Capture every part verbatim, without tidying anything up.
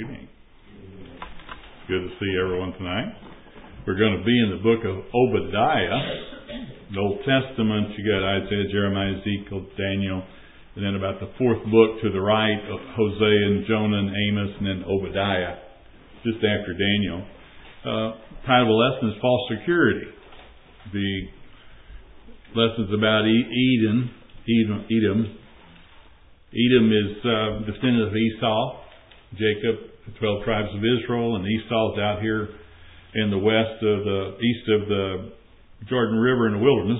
evening. Good to see everyone tonight. We're going to be in the book of Obadiah. The Old Testament, you got Isaiah, Jeremiah, Ezekiel, Daniel, and then about the fourth book to the right of Hosea and Jonah and Amos, and then Obadiah, just after Daniel. Uh, title of the lesson is False Security. The lesson's about Edom. Edom. Edom, Edom is uh, descendant of Esau, Jacob, the twelve tribes of Israel, and Esau's out here in the west of the east of the Jordan River in the wilderness,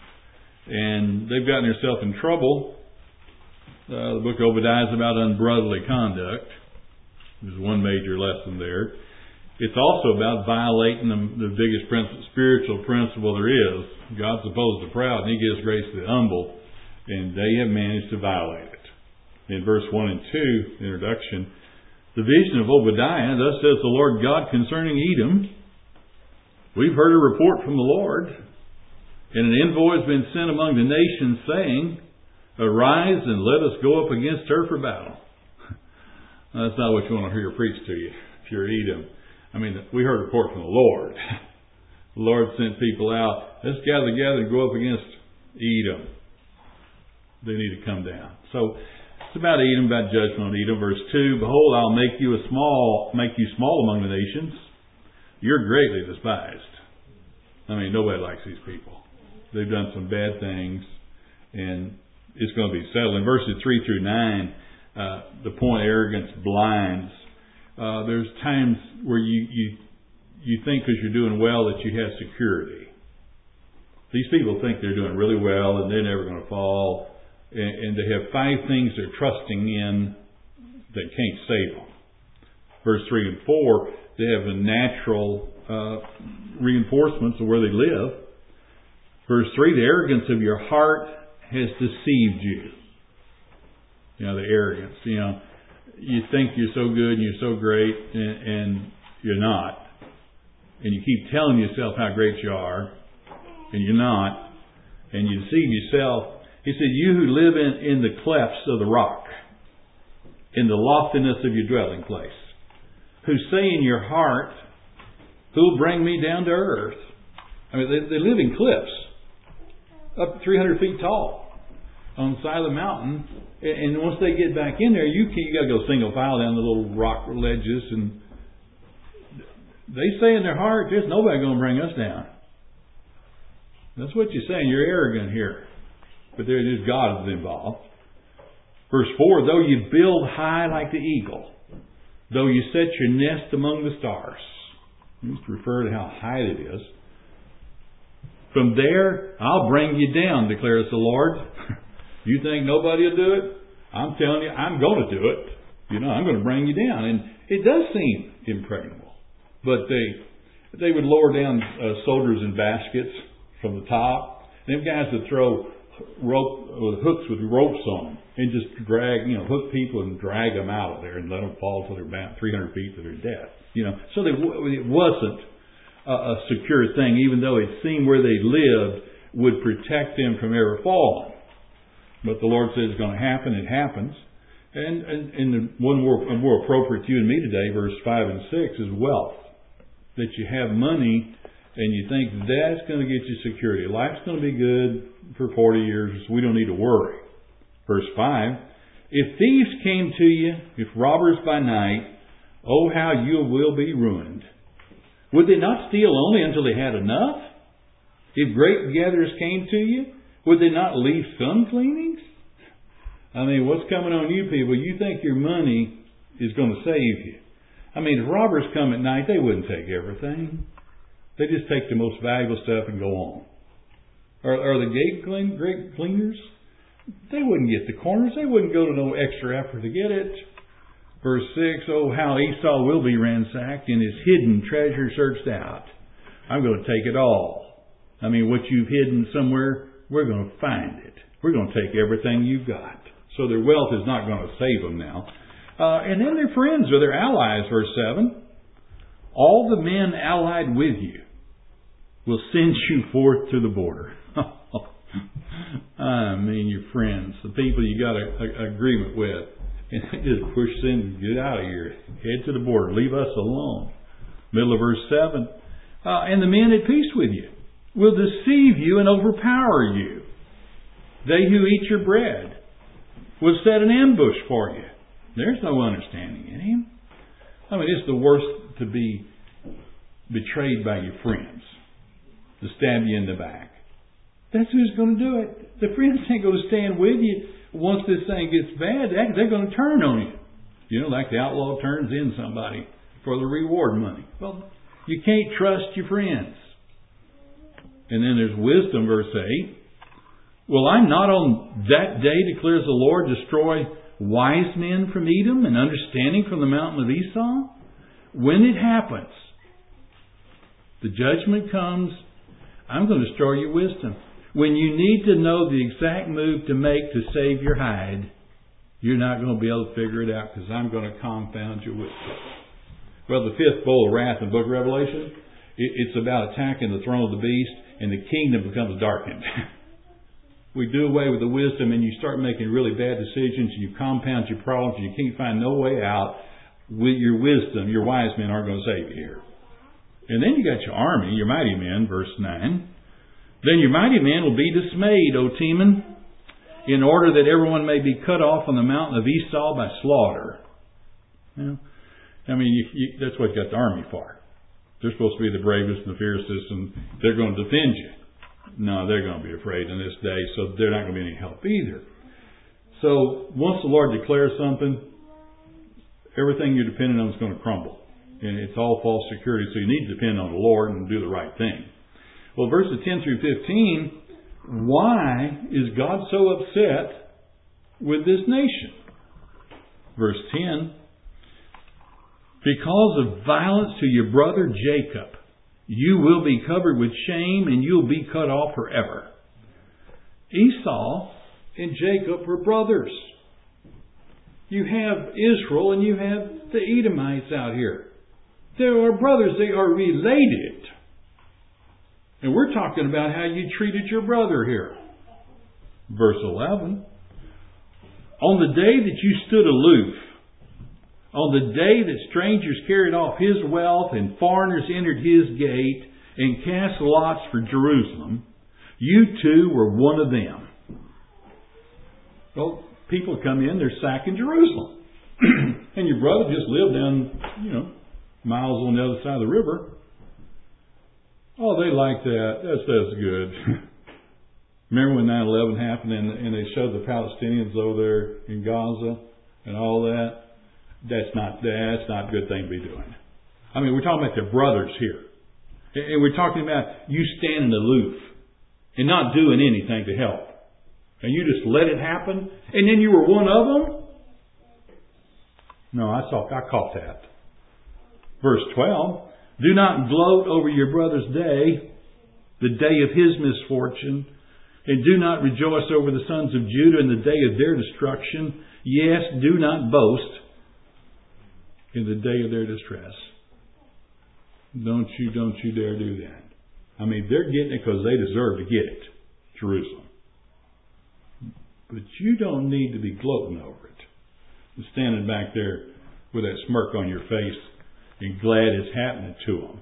and they've gotten themselves in trouble. Uh, the book of Obadiah is about unbrotherly conduct. There's one major lesson there. It's also about violating the, the biggest principle, spiritual principle there is. God's opposed to the proud, and He gives grace to the humble, and they have managed to violate it. In verse one and two, introduction, the vision of Obadiah, thus says the Lord God concerning Edom, we've heard a report from the Lord, and an envoy has been sent among the nations, saying, arise and let us go up against her for battle. That's not what you want to hear preached to you, if you're Edom. I mean, we heard a report from the Lord. The Lord sent people out. Let's gather together and go up against Edom. They need to come down. So it's about Edom, about judgment on Edom. Verse two, behold, I'll make you a small, make you small among the nations. You're greatly despised. I mean, nobody likes these people. They've done some bad things, and it's going to be settled. In verses three through nine, uh, the point arrogance blinds. Uh, there's times where you, you, you think because you're doing well that you have security. These people think they're doing really well and they're never going to fall. And, and they have five things they're trusting in that can't save them. Verse three and four, they have a natural uh, reinforcements of where they live. Verse three, the arrogance of your heart has deceived you. You know, the arrogance. You know, you think you're so good and you're so great, and, and you're not. And you keep telling yourself how great you are, and you're not. And you deceive yourself. He said, you who live in, in the clefts of the rock, in the loftiness of your dwelling place, who say in your heart, who'll bring me down to earth? I mean, they, they live in cliffs, up three hundred feet tall, on the side of the mountain. And once they get back in there, you can, you got to go single file down the little rock ledges, and they say in their heart, there's nobody going to bring us down. That's what you're saying. You're arrogant here. But there it is, God is involved. Verse four, though you build high like the eagle, though you set your nest among the stars. Just refer to how high it is. From there, I'll bring you down, declares the Lord. You think nobody will do it? I'm telling you, I'm going to do it. You know, I'm going to bring you down. And it does seem impregnable. But they they would lower down uh, soldiers in baskets from the top. Them guys would throw rope with hooks with ropes on them and just drag, you know, hook people and drag them out of there and let them fall to their about three hundred feet to their death. You know, so they, it wasn't a, a secure thing, even though it seemed where they lived would protect them from ever falling. But the Lord says it's going to happen. It happens. And, and, and the one more, more appropriate to you and me today, verse five and six, is wealth. That you have money and you think that's going to get you security. Life's going to be good for forty years, so we don't need to worry. Verse five, if thieves came to you, if robbers by night, oh, how you will be ruined. Would they not steal only until they had enough? If grape gatherers came to you, would they not leave some cleanings? I mean, what's coming on you people? You think your money is going to save you. I mean, if robbers come at night, they wouldn't take everything. They just take the most valuable stuff and go on. Or, or the gate clean, grape cleaners, they wouldn't get the corners. They wouldn't go to no extra effort to get it. Verse six, oh, how Esau will be ransacked and his hidden treasure searched out. I'm going to take it all. I mean, what you've hidden somewhere, we're going to find it. We're going to take everything you've got. So their wealth is not going to save them now. Uh, and then their friends or their allies, verse seven. All the men allied with you will send you forth to the border. I mean, your friends, the people you got an agreement with. And they just push them, get out of here. Head to the border. Leave us alone. Middle of verse seven. Uh, and the men at peace with you will deceive you and overpower you. They who eat your bread will set an ambush for you. There's no understanding in him. I mean, it's the worst to be betrayed by your friends, to stab you in the back. That's who's going to do it. The friends ain't going to stand with you. Once this thing gets bad, they're going to turn on you. You know, like the outlaw turns in somebody for the reward money. Well, you can't trust your friends. And then there's wisdom, verse eight. Will I not on that day, declares the Lord, destroy wise men from Edom and understanding from the mountain of Esau? When it happens, the judgment comes, I'm going to destroy your wisdom. When you need to know the exact move to make to save your hide, you're not going to be able to figure it out because I'm going to confound your wisdom. Well, the fifth bowl of wrath in the book of Revelation, it's about attacking the throne of the beast and the kingdom becomes darkened. We do away with the wisdom and you start making really bad decisions and you compound your problems and you can't find no way out. With your wisdom, your wise men aren't going to save you here. And then you got your army, your mighty men, verse nine. Then your mighty men will be dismayed, O Teman, in order that everyone may be cut off on the mountain of Esau by slaughter. You know, I mean, you, you, that's what you got the army for. They're supposed to be the bravest and the fiercest, and they're going to defend you. No, they're going to be afraid in this day, so they're not going to be any help either. So once the Lord declares something, everything you're depending on is going to crumble. And it's all false security, so you need to depend on the Lord and do the right thing. Well, verses ten through fifteen, why is God so upset with this nation? Verse ten, because of violence to your brother Jacob, you will be covered with shame and you'll be cut off forever. Esau and Jacob were brothers. You have Israel and you have the Edomites out here. They are brothers. They are related. And we're talking about how you treated your brother here. Verse eleven. On the day that you stood aloof, on the day that strangers carried off his wealth and foreigners entered his gate and cast lots for Jerusalem, you too were one of them. Well, people come in, they're sacking Jerusalem. And your brother just lived down, you know, miles on the other side of the river. Oh, they like that. That's, that's good. Remember when nine eleven happened and, and they showed the Palestinians over there in Gaza and all that? That's not, that's not a good thing to be doing. I mean, we're talking about their brothers here. And we're talking about you standing aloof and not doing anything to help. And you just let it happen? And then you were one of them? No, I saw, I caught that. Verse twelve. Do not gloat over your brother's day, the day of his misfortune, and do not rejoice over the sons of Judah in the day of their destruction. Yes, do not boast in the day of their distress. Don't you, don't you dare do that. I mean, they're getting it because they deserve to get it. Jerusalem. But you don't need to be gloating over it. And standing back there with that smirk on your face and glad it's happening to them.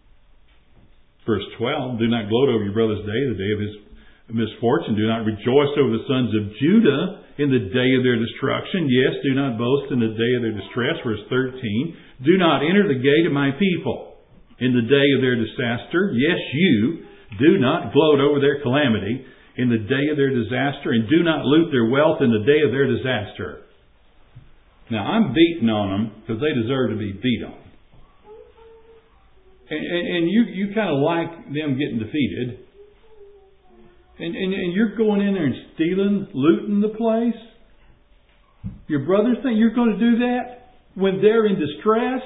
Verse twelve, do not gloat over your brother's day, the day of his misfortune. Do not rejoice over the sons of Judah in the day of their destruction. Yes, do not boast in the day of their distress. Verse thirteen, do not enter the gate of my people in the day of their disaster. Yes, you do not gloat over their calamity in the day of their disaster, and do not loot their wealth in the day of their disaster. Now, I'm beating on them because they deserve to be beat on. And, and, and you, you kind of like them getting defeated. And, and, and you're going in there and stealing, looting the place. Your brothers think you're going to do that when they're in distress?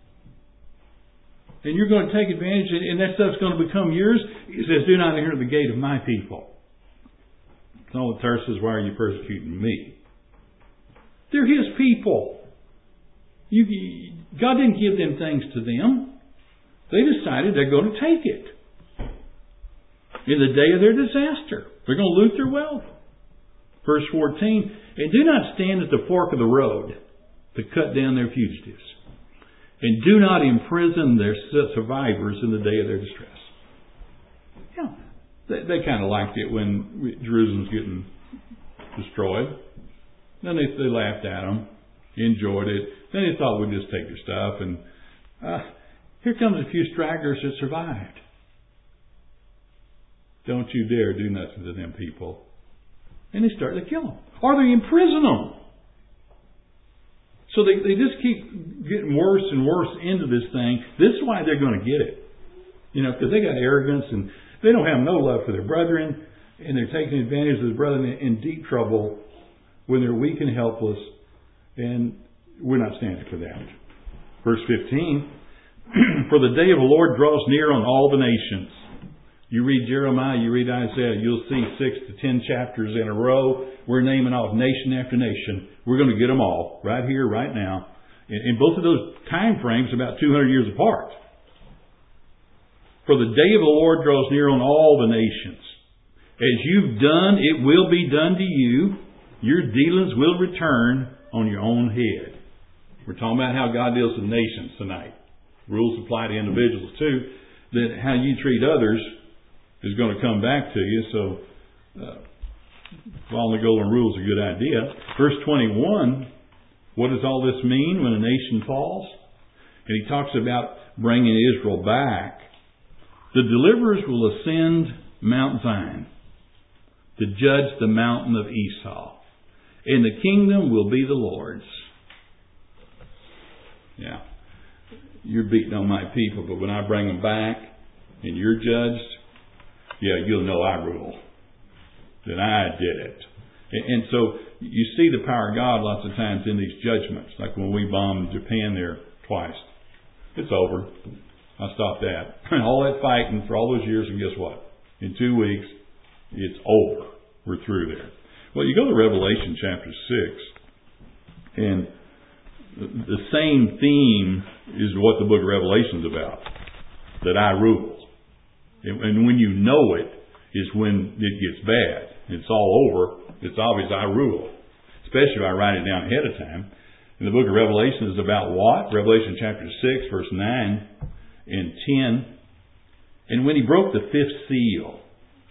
And you're going to take advantage of it, and that stuff's going to become yours? He says, do not enter the gate of my people. No, Tarsus says, why are you persecuting me? They're his people. You, God didn't give them things to them. They decided they're going to take it. In the day of their disaster. They're going to loot their wealth. Verse fourteen, and do not stand at the fork of the road to cut down their fugitives. And do not imprison their survivors in the day of their distress. You know, they, they kind of liked it when Jerusalem's getting destroyed. Then they, they laughed at them, enjoyed it. Then they thought we'd just take their stuff. And uh, here comes a few stragglers that survived. Don't you dare do nothing to them people. And they started to kill them. Or they imprison them. So they, they just keep getting worse and worse into this thing. This is why they're going to get it. You know, because they got arrogance and they don't have no love for their brethren. And they're taking advantage of the brethren in deep trouble when they're weak and helpless. And we're not standing for that. Verse fifteen, for the day of the Lord draws near on all the nations. You read Jeremiah, you read Isaiah, you'll see six to ten chapters in a row. We're naming off nation after nation. We're going to get them all right here, right now. In both of those time frames, about two hundred years apart. For the day of the Lord draws near on all the nations. As you've done, it will be done to you. Your dealings will return on your own head. We're talking about how God deals with nations tonight. Rules apply to individuals too. That how you treat others is going to come back to you. So, uh, following the golden rule is a good idea. Verse twenty-one, what does all this mean when a nation falls? And he talks about bringing Israel back. The deliverers will ascend Mount Zion to judge the mountain of Esau. And the kingdom will be the Lord's. Yeah. You're beating on my people, but when I bring them back and you're judged, yeah, you'll know I rule. That I did it. And so you see the power of God lots of times in these judgments. Like when we bombed Japan there twice. It's over. I stopped that. All that fighting for all those years, and guess what? In two weeks, it's over. We're through there. Well, you go to Revelation chapter six, and the same theme is what the book of Revelation is about. That I rule. And when you know it, is when it gets bad. It's all over. It's obvious I rule. Especially if I write it down ahead of time. And the book of Revelation is about what? Revelation chapter six, verse nine and ten. And when he broke the fifth seal,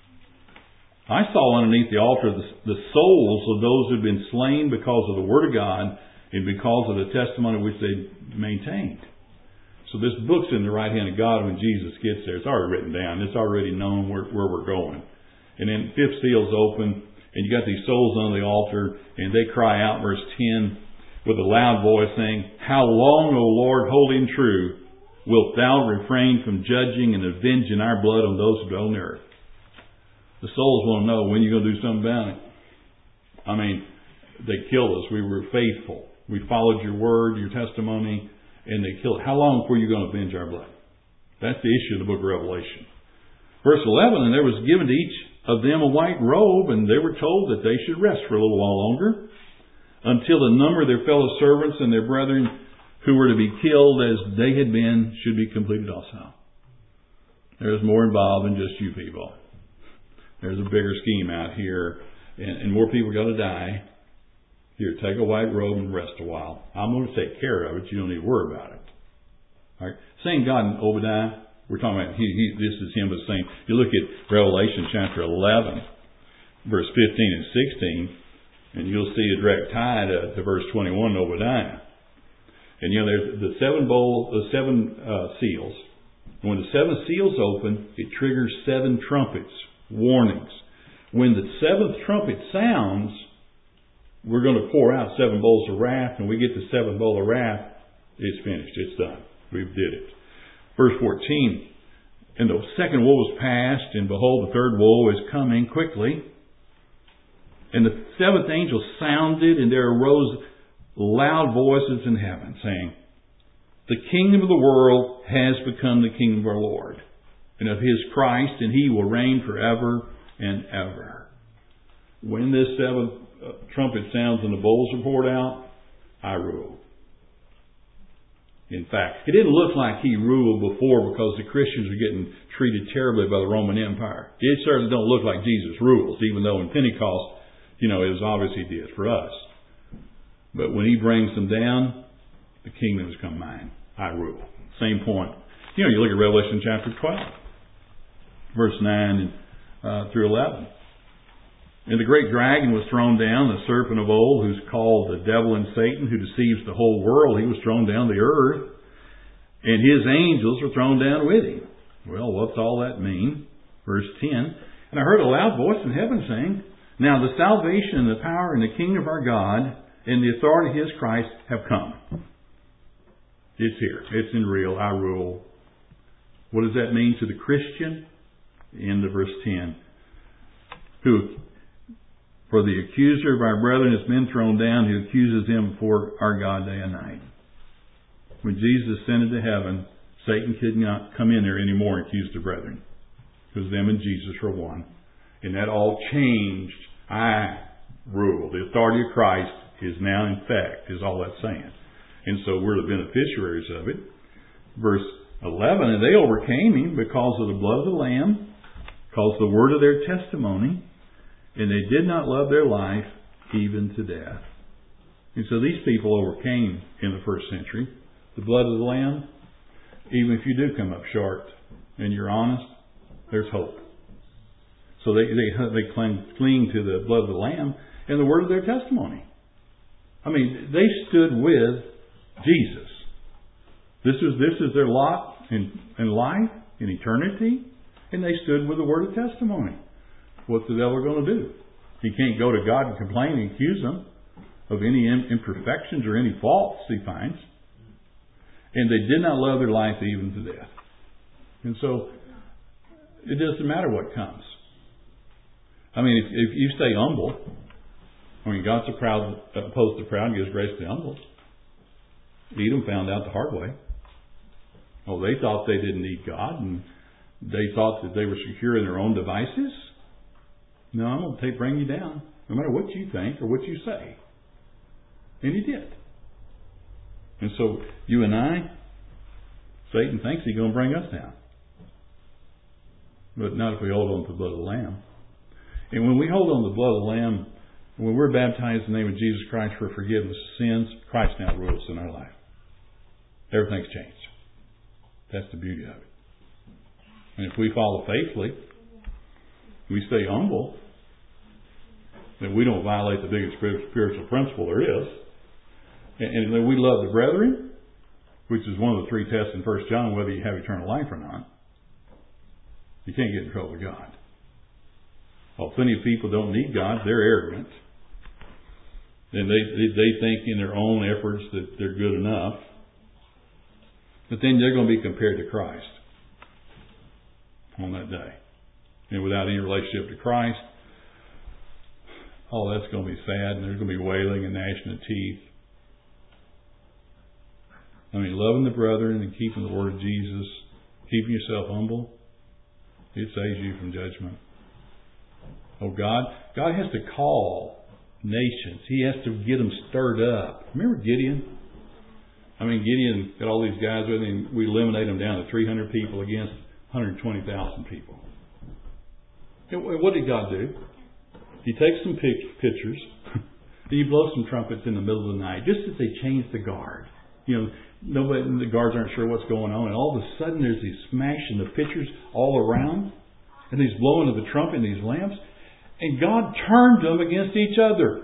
I saw underneath the altar the, the souls of those who had been slain because of the word of God and because of the testimony which they maintained. So this book's in the right hand of God when Jesus gets there. It's already written down. It's already known where, where we're going. And then the fifth seal's open, and you got these souls on the altar, and they cry out, verse ten, with a loud voice saying, how long, O Lord, holy and true, wilt thou refrain from judging and avenging our blood on those who dwell on the earth? The souls want to know when you're going to do something about it. I mean, they killed us. We were faithful. We followed your word, your testimony, and they killed. How long before you're going to avenge our blood? That's the issue of the book of Revelation. Verse eleven, and there was given to each of them a white robe, and they were told that they should rest for a little while longer, until the number of their fellow servants and their brethren who were to be killed as they had been should be completed also. There's more involved than just you people. There's a bigger scheme out here, and, and more people got to die. Here, take a white robe and rest a while. I'm going to take care of it. You don't need to worry about it. All right. Same God in Obadiah. We're talking about, he, he, this is him but saying, you look at Revelation chapter eleven, verse fifteen and sixteen, and you'll see a direct tie to, to verse twenty-one in Obadiah. And you know, there's the seven bowl, the seven uh, seals. And when the seven seals open, it triggers seven trumpets, warnings. When the seventh trumpet sounds, we're going to pour out seven bowls of wrath, and we get the seventh bowl of wrath, it's finished, it's done. We did it. Verse fourteen, and the second woe was past, and behold, the third woe is coming quickly. And the seventh angel sounded, and there arose loud voices in heaven, saying, the kingdom of the world has become the kingdom of our Lord, and of his Christ, and he will reign forever and ever. When this seventh uh, trumpet sounds and the bowls are poured out, I rule. In fact, it didn't look like he ruled before because the Christians were getting treated terribly by the Roman Empire. It certainly don't look like Jesus rules, even though in Pentecost You know, as obviously He did for us. But when He brings them down, the kingdom has come mine. I rule. Same point. You know, you look at Revelation chapter twelve, verse nine uh, through eleven. And the great dragon was thrown down, the serpent of old, who's called the devil and Satan, who deceives the whole world. He was thrown down to the earth. And his angels were thrown down with him. Well, what's all that mean? Verse ten. And I heard a loud voice in heaven saying, now the salvation and the power and the kingdom of our God and the authority of His Christ have come. It's here. It's in real. I rule. What does that mean to the Christian? End of verse ten. Who, for the accuser of our brethren has been thrown down, who accuses them before our God day and night. When Jesus ascended to heaven, Satan could not come in there anymore and accuse the brethren. Because them and Jesus were one. And that all changed. I rule. The authority of Christ is now in fact, is all that's saying. And so we're the beneficiaries of it. Verse eleven, and they overcame Him because of the blood of the Lamb, because of the word of their testimony, and they did not love their life even to death. And so these people overcame in the first century. The blood of the Lamb, even if you do come up short and you're honest, there's hope. So they they, they cling, cling to the blood of the Lamb and the word of their testimony. I mean, they stood with Jesus. This is this is their lot in, in life, in eternity, and they stood with the word of testimony. What's the devil going to do? He can't go to God and complain and accuse Him of any imperfections or any faults he finds. And they did not love their life even to death. And so, it doesn't matter what comes. I mean, if, if you stay humble, I mean, God's a proud, opposed to the proud and gives grace to the humble. Edom found out the hard way. Oh, they thought they didn't need God, and they thought that they were secure in their own devices. No, I'm going to take, bring you down, no matter what you think or what you say. And He did. And so, you and I, Satan thinks he's going to bring us down. But not if we hold on to the blood of the Lamb. And when we hold on to the blood of the Lamb, when we're baptized in the name of Jesus Christ for forgiveness of sins, Christ now rules in our life. Everything's changed. That's the beauty of it. And if we follow faithfully, we stay humble, then we don't violate the biggest spiritual principle there is. And then we love the brethren, which is one of the three tests in First John, whether you have eternal life or not. You can't get in trouble with God. Well, plenty of people don't need God. They're arrogant. And they, they, they think in their own efforts that they're good enough. But then they're going to be compared to Christ on that day. And without any relationship to Christ, oh, that's going to be sad. And there's going to be wailing and gnashing of teeth. I mean, loving the brethren and keeping the word of Jesus, keeping yourself humble, it saves you from judgment. Oh, God, God has to call nations. He has to get them stirred up. Remember Gideon? I mean, Gideon got all these guys with him. We eliminate them down to three hundred people against one hundred twenty thousand people. And what did God do? He takes some pictures. He blows some trumpets in the middle of the night, just as they change the guard. You know, nobody, the guards aren't sure what's going on, and all of a sudden there's these smashing the pitchers all around, and these blowing of the trumpet and these lamps, and God turned them against each other.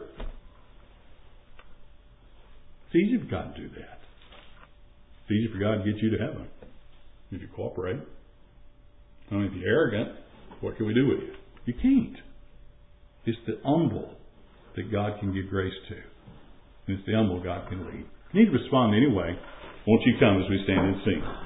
It's easy for God to do that. It's easy for God to get you to heaven if you cooperate. I mean, if you're arrogant, what can we do with you? You can't. It's the humble that God can give grace to. And it's the humble God can lead. You need to respond anyway. Won't you come as we stand and sing?